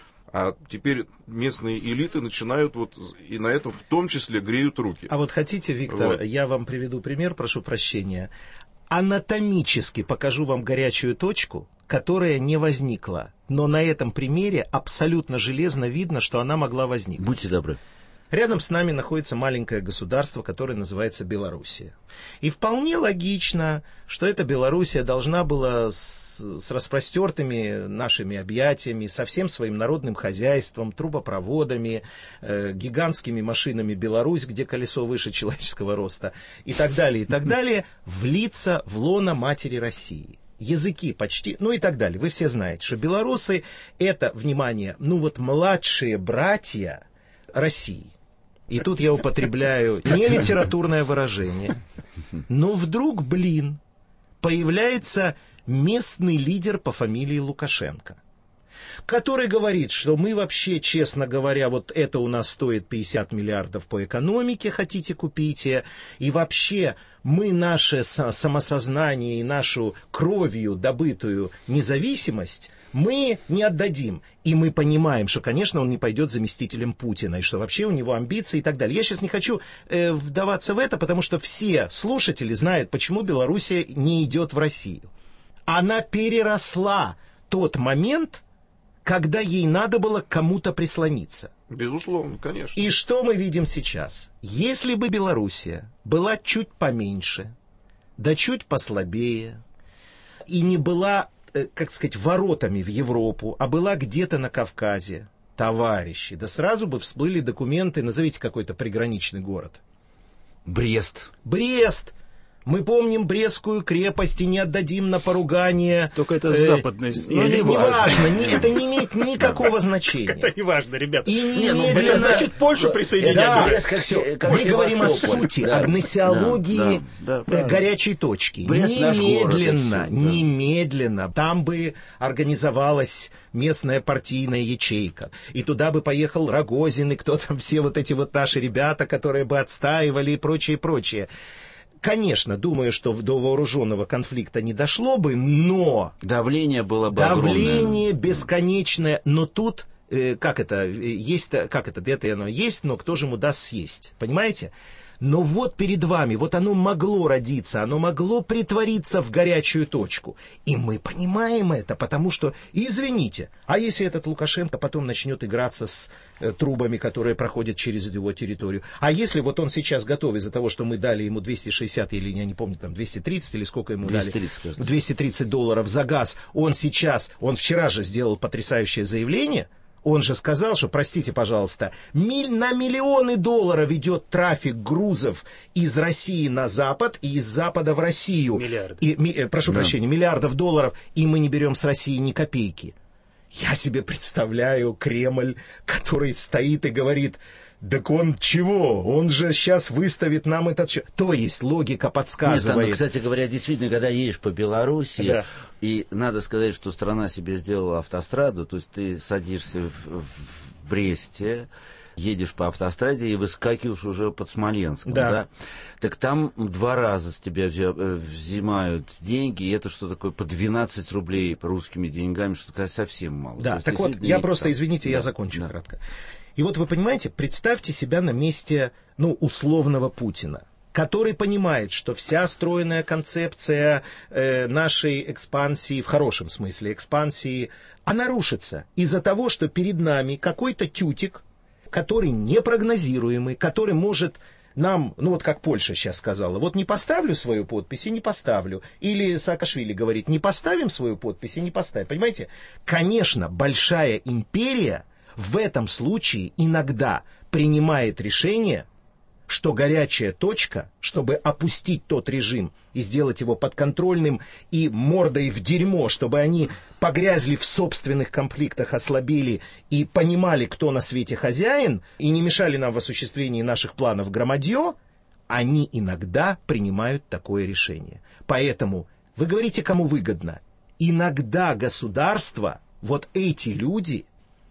А теперь местные элиты начинают вот и на этом в том числе греют руки. А вот хотите, Виктор, вот. Я вам приведу пример, прошу прощения. Анатомически покажу вам горячую точку, которая не возникла. Но на этом примере абсолютно железно видно, что она могла возникнуть. Будьте добры. Рядом с нами находится маленькое государство, которое называется Белоруссия. И вполне логично, что эта Белоруссия должна была с, с распростертыми нашими объятиями, со всем своим народным хозяйством, трубопроводами, э, гигантскими машинами Беларусь, где колесо выше человеческого роста, и так далее, и так далее, влиться в лоно матери России. Языки почти, ну и так далее. Вы все знаете, что белорусы это, внимание, ну вот младшие братья России. И тут я употребляю не литературное выражение, но вдруг, блин, появляется местный лидер по фамилии Лукашенко, который говорит, что мы вообще, честно говоря, вот это у нас стоит пятьдесят миллиардов по экономике, хотите купите, и вообще мы наше самосознание и нашу кровью добытую независимость мы не отдадим. И мы понимаем, что, конечно, он не пойдет заместителем Путина, и что вообще у него амбиции и так далее. Я сейчас не хочу э, вдаваться в это, потому что все слушатели знают, почему Белоруссия не идет в Россию. Она переросла тот момент, когда ей надо было к кому-то прислониться. Безусловно, конечно. И что мы видим сейчас? Если бы Белоруссия была чуть поменьше, да чуть послабее, и не была, как сказать, воротами в Европу, а была где-то на Кавказе, товарищи, да сразу бы всплыли документы, назовите какой-то приграничный город. Брест. Брест! Мы помним Брестскую крепость и не отдадим на поругание. Только это с западной стороны. Ну, не важно, не, это не имеет никакого значения. Это не важно, ребята. И немедленно... Значит, Польшу присоединять. Мы говорим о сути, о гносеологии горячей точки. Немедленно, немедленно. Там бы организовалась местная партийная ячейка. И туда бы поехал Рогозин, и кто там, все вот эти вот наши ребята, которые бы отстаивали и прочее, прочее. Конечно, думаю, что до вооруженного конфликта не дошло бы, но... Давление было бы Давление огромное. Бесконечное. Но тут э, как это, есть, как это, где-то оно есть, но кто же ему даст съесть, понимаете? Но вот перед вами, вот оно могло родиться, оно могло притвориться в горячую точку. И мы понимаем это, потому что, извините, а если этот Лукашенко потом начнет играться с э, трубами, которые проходят через его территорию? А если вот он сейчас готов из-за того, что мы дали ему двести шестьдесят, или я не помню, там двести тридцать, или сколько ему двести тридцать, дали? кажется. двести тридцать долларов за газ. Он сейчас, он вчера же сделал потрясающее заявление. Он же сказал, что, простите, пожалуйста, миль на миллионы долларов идет трафик грузов из России на Запад и из Запада в Россию. Миллиарды. И, ми, прошу да. прощения, миллиардов долларов, и мы не берем с России ни копейки. Я себе представляю Кремль, который стоит и говорит: так он чего? Он же сейчас выставит нам этот... То есть логика подсказывает. Нет, ну, кстати говоря, действительно, когда едешь по Белоруссии, да. и надо сказать, что страна себе сделала автостраду, то есть ты садишься в, в Бресте, едешь по автостраде и выскакиваешь уже под Смоленском, да. да? Так там два раза с тебя взимают деньги, и это что такое, по двенадцать рублей по русскими деньгами, что такое совсем мало. Да, так вот, я просто, там... извините, да, я закончу да. кратко. И вот вы понимаете, представьте себя на месте, ну, условного Путина, который понимает, что вся стройная концепция э, нашей экспансии, в хорошем смысле экспансии, она рушится из-за того, что перед нами какой-то тютик, который непрогнозируемый, который может нам, ну вот как Польша сейчас сказала, вот не поставлю свою подпись и не поставлю. Или Саакашвили говорит, не поставим свою подпись и не поставим. Понимаете? Конечно, большая империя в этом случае иногда принимает решение, что горячая точка, чтобы опустить тот режим и сделать его подконтрольным и мордой в дерьмо, чтобы они погрязли в собственных конфликтах, ослабели и понимали, кто на свете хозяин, и не мешали нам в осуществлении наших планов громадье, они иногда принимают такое решение. Поэтому вы говорите, кому выгодно. Иногда государство, вот эти люди,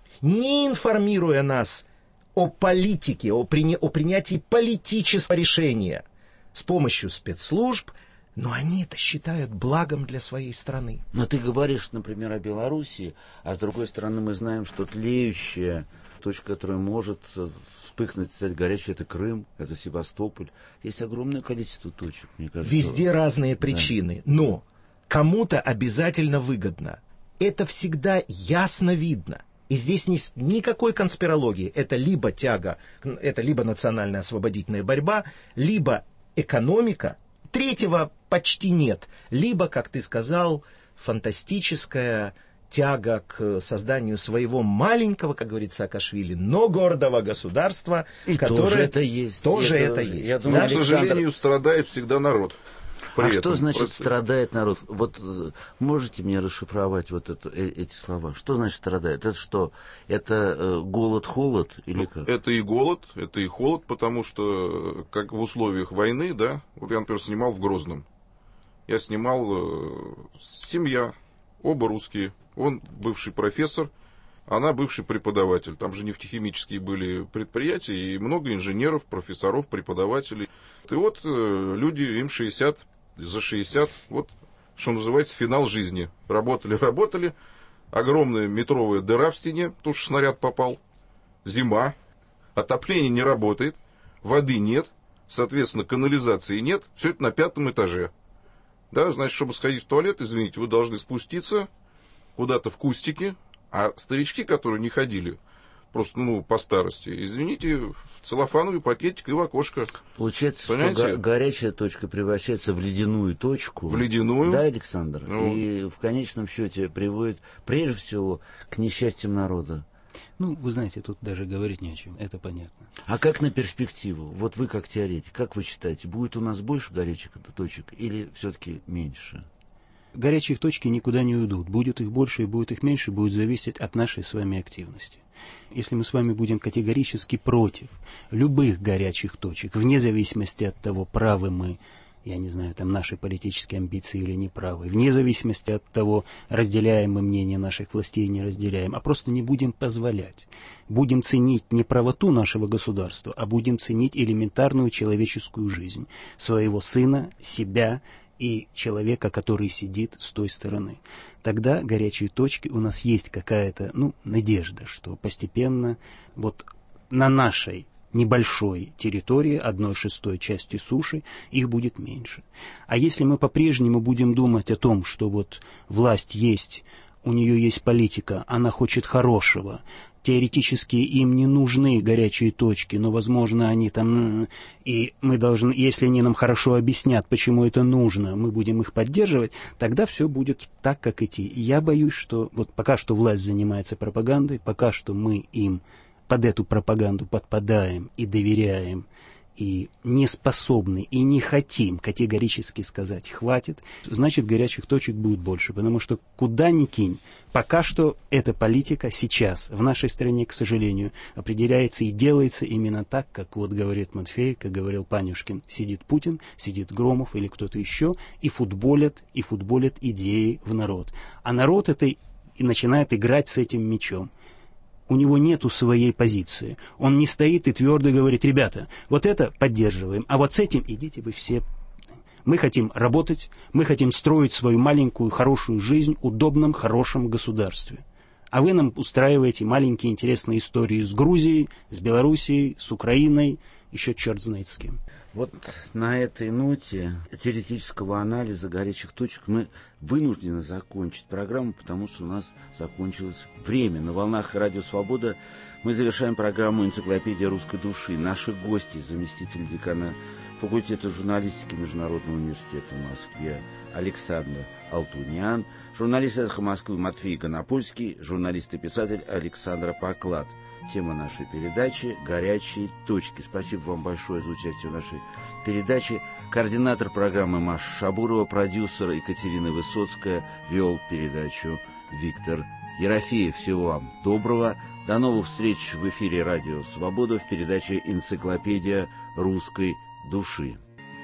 не информируя нас о политике, о, приня- о принятии политического решения с помощью спецслужб, но они это считают благом для своей страны. Но ты говоришь, например, о Белоруссии, а с другой стороны мы знаем, что тлеющая точка, которая может вспыхнуть, стать горячей, это Крым, это Севастополь. Есть огромное количество точек, мне кажется. Везде разные причины, да. Но кому-то обязательно выгодно. Это всегда ясно видно. И здесь не, никакой конспирологии. Это либо тяга, это либо национальная освободительная борьба, либо экономика. Третьего почти нет. Либо, как ты сказал, фантастическая тяга к созданию своего маленького, как говорит Саакашвили, но гордого государства, и которое тоже это есть. Тоже это, это есть. Я думаю, да? К сожалению, страдает всегда народ. При а этом. Что значит Просто... страдает народ? Вот можете мне расшифровать вот это, э, эти слова? Что значит страдает? Это что? Это э, голод, холод или как? Это и голод, это и холод, потому что как в условиях войны, да, вот я, например, снимал в Грозном. Я снимал э, семья, оба русские. Он бывший профессор, она бывший преподаватель. Там же нефтехимические были предприятия, и много инженеров, профессоров, преподавателей. И вот э, люди, им шестьдесят, за шестьдесят, вот, что называется, финал жизни. Работали, работали, огромная метровая дыра в стене, потому что снаряд попал, зима, отопление не работает, воды нет, соответственно, канализации нет, все это на пятом этаже. Да, значит, чтобы сходить в туалет, извините, вы должны спуститься куда-то в кустики, а старички, которые не ходили, просто, ну, по старости, извините, в целлофановый пакетик и в окошко. Получается, понимаете? Что го- горячая точка превращается в ледяную точку. В ледяную. Да, Александр? Ну. И в конечном счете приводит, прежде всего, к несчастьям народа. Ну, вы знаете, тут даже говорить не о чем, это понятно. А как на перспективу? Вот вы как теоретик, как вы считаете, будет у нас больше горячих точек или все-таки меньше? Горячие точки никуда не уйдут. Будет их больше и будет их меньше, будет зависеть от нашей с вами активности. Если мы с вами будем категорически против любых горячих точек, вне зависимости от того, правы мы, я не знаю, там наши политические амбиции или неправы, вне зависимости от того, разделяем мы мнение наших властей, не разделяем, а просто не будем позволять. Будем ценить не правоту нашего государства, а будем ценить элементарную человеческую жизнь своего сына, себя и человека, который сидит с той стороны. Тогда горячие точки, у нас есть какая-то, ну, надежда, что постепенно вот на нашей небольшой территории, одной шестой части суши, их будет меньше. А если мы по-прежнему будем думать о том, что вот власть есть, у нее есть политика, она хочет хорошего, теоретически им не нужны горячие точки, но, возможно, они там, и мы должны, если они нам хорошо объяснят, почему это нужно, мы будем их поддерживать, тогда все будет так, как идти. И я боюсь, что вот пока что власть занимается пропагандой, пока что мы им под эту пропаганду подпадаем и доверяем, и не способны, и не хотим категорически сказать «хватит», значит, горячих точек будет больше. Потому что куда ни кинь, пока что эта политика сейчас в нашей стране, к сожалению, определяется и делается именно так, как вот говорит Матфей, как говорил Панюшкин. Сидит Путин, сидит Громов или кто-то еще, и футболят, и футболят идеи в народ. А народ это и начинает играть с этим мячом. У него нету своей позиции. Он не стоит и твердо говорит: ребята, вот это поддерживаем, а вот с этим идите вы все. Мы хотим работать, мы хотим строить свою маленькую хорошую жизнь в удобном хорошем государстве. А вы нам устраиваете маленькие интересные истории с Грузией, с Белоруссией, с Украиной, еще черт знает с кем. Вот на этой ноте теоретического анализа горячих точек мы вынуждены закончить программу, потому что у нас закончилось время. На волнах Радио Свобода мы завершаем программу «Энциклопедия русской души». Наши гости, заместитель декана факультета журналистики Международного университета в Москве Александр Алтунян, журналист «Эхо Москвы» Матвей Конопольский, журналист и писатель Александра Поклад. Тема нашей передачи – «Горячие точки». Спасибо вам большое за участие в нашей передаче. Координатор программы Маша Шабурова, продюсер Екатерина Высоцкая, вел передачу Виктор Ерофеев. Всего вам доброго. До новых встреч в эфире Радио Свобода в передаче «Энциклопедия русской души».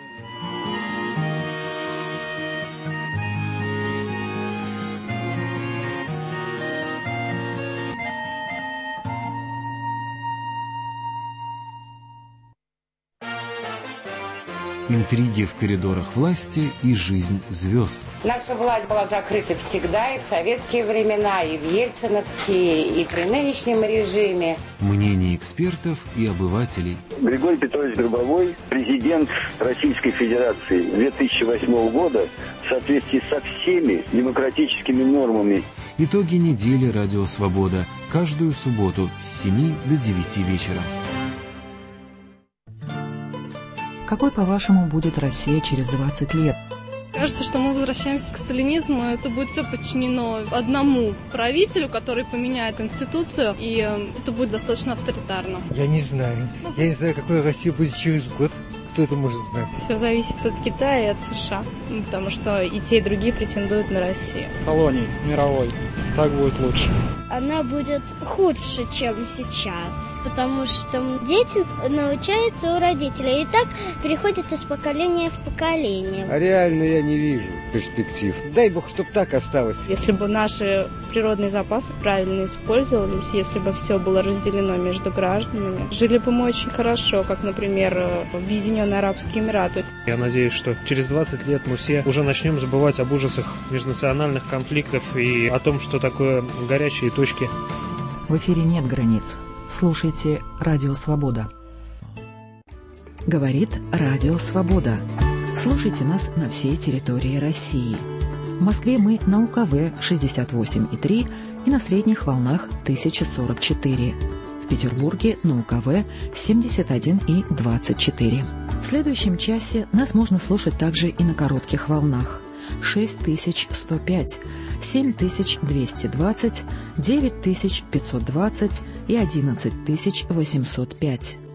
Интриги в коридорах власти и жизнь звезд. Наша власть была закрыта всегда, и в советские времена, и в ельциновские, и при нынешнем режиме. Мнения экспертов и обывателей. Григорий Петрович Гробовой, президент Российской Федерации две тысячи восьмого года, в соответствии со всеми демократическими нормами. Итоги недели «Радио Свобода» каждую субботу с семи до девяти вечера. Какой, по-вашему, будет Россия через двадцать лет? Кажется, что мы возвращаемся к сталинизму, это будет все подчинено одному правителю, который поменяет конституцию, и это будет достаточно авторитарно. Я не знаю. Я не знаю, какой Россия будет через год. Кто это может знать? Все зависит от Китая и от США, потому что и те, и другие претендуют на Россию. Колоний мировой. Так будет лучше. Она будет худше, чем сейчас, потому что дети научаются у родителей, и так переходят из поколения в поколение. А реально я не вижу перспектив. Дай бог, чтоб так осталось. Если бы наши природные запасы правильно использовались, если бы все было разделено между гражданами, жили бы мы очень хорошо, как, например, в Объединенные Арабские Эмираты. Я надеюсь, что через двадцать лет мы все уже начнем забывать об ужасах межнациональных конфликтов и о том, что такое горячие точки. В эфире нет границ. Слушайте «Радио Свобода». Говорит «Радио Свобода». Слушайте нас на всей территории России. В Москве мы на УКВ шестьдесят восемь и три и на средних волнах тысяча сорок четыре. В Петербурге на УКВ семьдесят один и двадцать четыре. В следующем часе нас можно слушать также и на коротких волнах. шесть тысяч сто пять, семь тысяч двести двадцать, девять тысяч пятьсот двадцать и одиннадцать тысяч восемьсот пять.